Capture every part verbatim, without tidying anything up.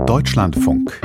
Deutschlandfunk.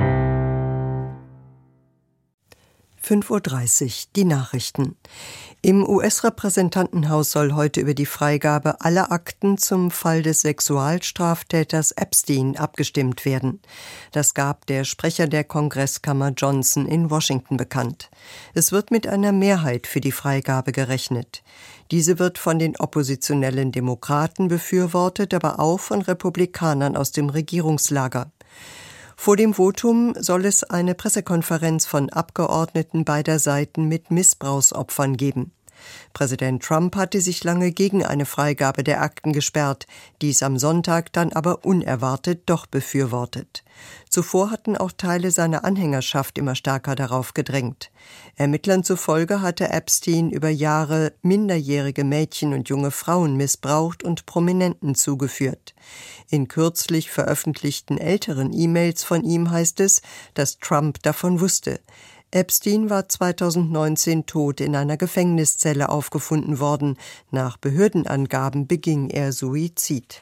fünf Uhr dreißig, die Nachrichten. Im U S-Repräsentantenhaus soll heute über die Freigabe aller Akten zum Fall des Sexualstraftäters Epstein abgestimmt werden. Das gab der Sprecher der Kongresskammer Johnson in Washington bekannt. Es wird mit einer Mehrheit für die Freigabe gerechnet. Diese wird von den oppositionellen Demokraten befürwortet, aber auch von Republikanern aus dem Regierungslager. Vor dem Votum soll es eine Pressekonferenz von Abgeordneten beider Seiten mit Missbrauchsopfern geben. Präsident Trump hatte sich lange gegen eine Freigabe der Akten gesperrt, dies am Sonntag dann aber unerwartet doch befürwortet. Zuvor hatten auch Teile seiner Anhängerschaft immer stärker darauf gedrängt. Ermittlern zufolge hatte Epstein über Jahre minderjährige Mädchen und junge Frauen missbraucht und Prominenten zugeführt. In kürzlich veröffentlichten älteren E-Mails von ihm heißt es, dass Trump davon wusste. Epstein war zweitausendneunzehn tot in einer Gefängniszelle aufgefunden worden. Nach Behördenangaben beging er Suizid.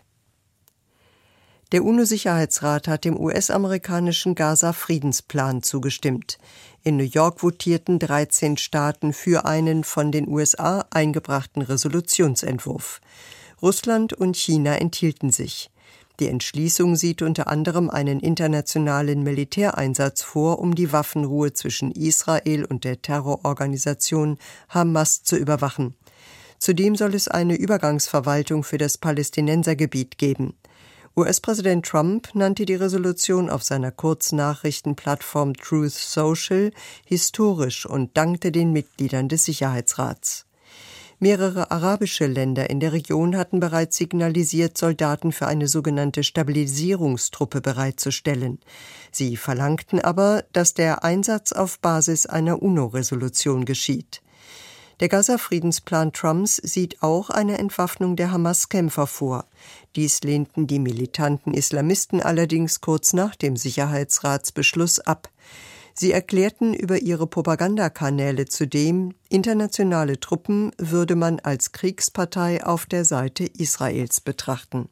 Der UNO-Sicherheitsrat hat dem U S-amerikanischen Gaza-Friedensplan zugestimmt. In New York votierten dreizehn Staaten für einen von den U S A eingebrachten Resolutionsentwurf. Russland und China enthielten sich. Die Entschließung sieht unter anderem einen internationalen Militäreinsatz vor, um die Waffenruhe zwischen Israel und der Terrororganisation Hamas zu überwachen. Zudem soll es eine Übergangsverwaltung für das Palästinensergebiet geben. U S-Präsident Trump nannte die Resolution auf seiner Kurznachrichtenplattform Truth Social historisch und dankte den Mitgliedern des Sicherheitsrats. Mehrere arabische Länder in der Region hatten bereits signalisiert, Soldaten für eine sogenannte Stabilisierungstruppe bereitzustellen. Sie verlangten aber, dass der Einsatz auf Basis einer UNO-Resolution geschieht. Der Gaza-Friedensplan Trumps sieht auch eine Entwaffnung der Hamas-Kämpfer vor. Dies lehnten die militanten Islamisten allerdings kurz nach dem Sicherheitsratsbeschluss ab. Sie erklärten über ihre Propagandakanäle zudem, internationale Truppen würde man als Kriegspartei auf der Seite Israels betrachten.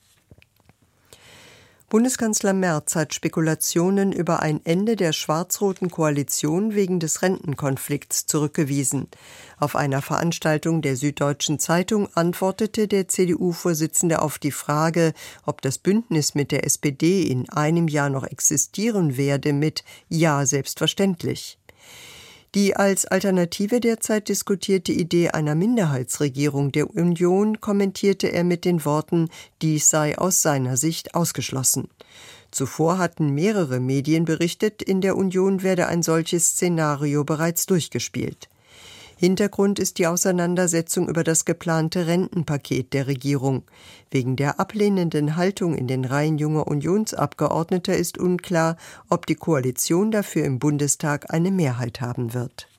Bundeskanzler Merz hat Spekulationen über ein Ende der schwarz-roten Koalition wegen des Rentenkonflikts zurückgewiesen. Auf einer Veranstaltung der Süddeutschen Zeitung antwortete der C D U-Vorsitzende auf die Frage, ob das Bündnis mit der S P D in einem Jahr noch existieren werde, mit „Ja, selbstverständlich“. Die als Alternative derzeit diskutierte Idee einer Minderheitsregierung der Union kommentierte er mit den Worten, dies sei aus seiner Sicht ausgeschlossen. Zuvor hatten mehrere Medien berichtet, in der Union werde ein solches Szenario bereits durchgespielt. Hintergrund ist die Auseinandersetzung über das geplante Rentenpaket der Regierung. Wegen der ablehnenden Haltung in den Reihen junger Unionsabgeordneter ist unklar, ob die Koalition dafür im Bundestag eine Mehrheit haben wird.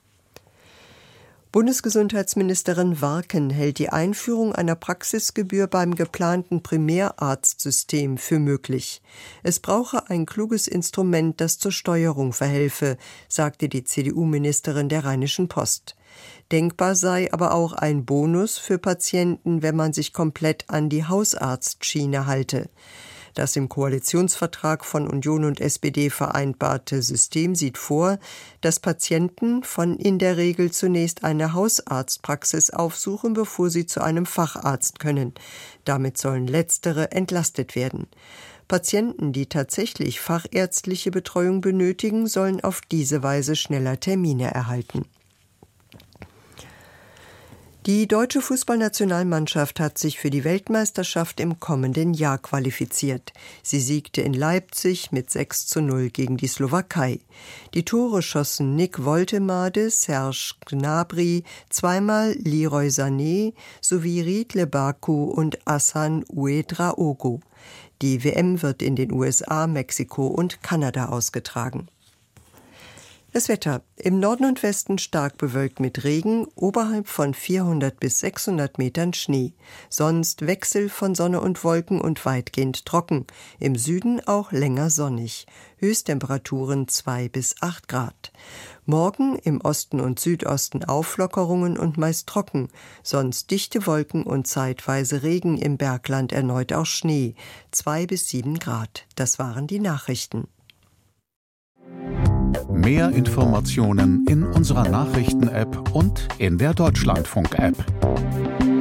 Bundesgesundheitsministerin Warken hält die Einführung einer Praxisgebühr beim geplanten Primärarztsystem für möglich. Es brauche ein kluges Instrument, das zur Steuerung verhelfe, sagte die C D U-Ministerin der Rheinischen Post. Denkbar sei aber auch ein Bonus für Patienten, wenn man sich komplett an die Hausarztschiene halte. Das im Koalitionsvertrag von Union und S P D vereinbarte System sieht vor, dass Patienten von in der Regel zunächst eine Hausarztpraxis aufsuchen, bevor sie zu einem Facharzt können. Damit sollen letztere entlastet werden. Patienten, die tatsächlich fachärztliche Betreuung benötigen, sollen auf diese Weise schneller Termine erhalten. Die deutsche Fußballnationalmannschaft hat sich für die Weltmeisterschaft im kommenden Jahr qualifiziert. Sie siegte in Leipzig mit sechs zu null gegen die Slowakei. Die Tore schossen Nick Woltemade, Serge Gnabry, zweimal Leroy Sané sowie Riedle Baku und Hassan Ouedraogo. Die W M wird in den U S A, Mexiko und Kanada ausgetragen. Das Wetter. Im Norden und Westen stark bewölkt mit Regen, oberhalb von vierhundert bis sechshundert Metern Schnee. Sonst Wechsel von Sonne und Wolken und weitgehend trocken. Im Süden auch länger sonnig. Höchsttemperaturen zwei bis acht Grad. Morgen im Osten und Südosten Auflockerungen und meist trocken. Sonst dichte Wolken und zeitweise Regen, im Bergland erneut auch Schnee. zwei bis sieben Grad. Das waren die Nachrichten. Mehr Informationen in unserer Nachrichten-App und in der Deutschlandfunk-App.